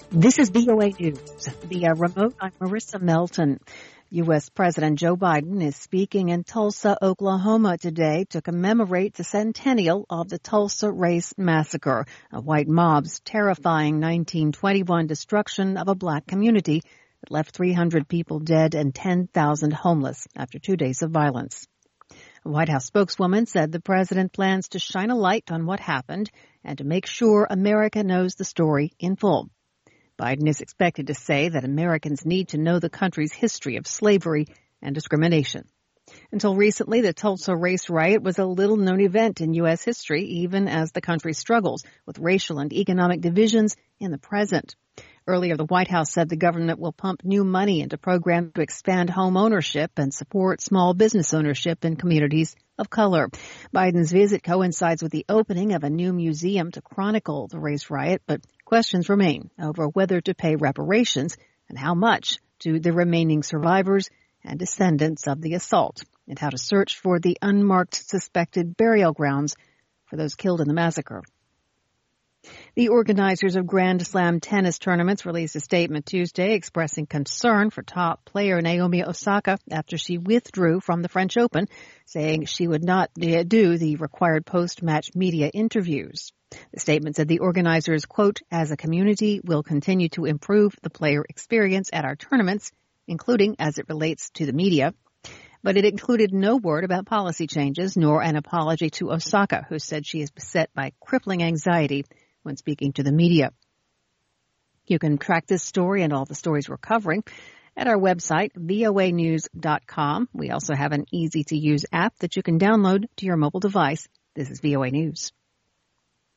This is VOA News. Via remote, I'm Marissa Melton. U.S. President Joe Biden is speaking in Tulsa, Oklahoma today to commemorate the centennial of the Tulsa Race Massacre, a white mob's terrifying 1921 destruction of a black community that left 300 people dead and 10,000 homeless after 2 days of violence. A White House spokeswoman said the president plans to shine a light on what happened and to make sure America knows the story in full. Biden is expected to say that Americans need to know the country's history of slavery and discrimination. Until recently, the Tulsa race riot was a little-known event in U.S. history, even as the country struggles with racial and economic divisions in the present. Earlier, the White House said the government will pump new money into programs to expand home ownership and support small business ownership in communities of color. Biden's visit coincides with the opening of a new museum to chronicle the race riot, but questions remain over whether to pay reparations and how much to the remaining survivors and descendants of the assault, and how to search for the unmarked suspected burial grounds for those killed in the massacre. The organizers of Grand Slam tennis tournaments released a statement Tuesday expressing concern for top player Naomi Osaka after she withdrew from the French Open, saying she would not do the required post-match media interviews. The statement said the organizers, quote, as a community, will continue to improve the player experience at our tournaments, including as it relates to the media. But it included no word about policy changes, nor an apology to Osaka, who said she is beset by crippling anxiety when speaking to the media. You can track this story and all the stories we're covering at our website, voanews.com. We also have an easy-to-use app that you can download to your mobile device. This is VOA News.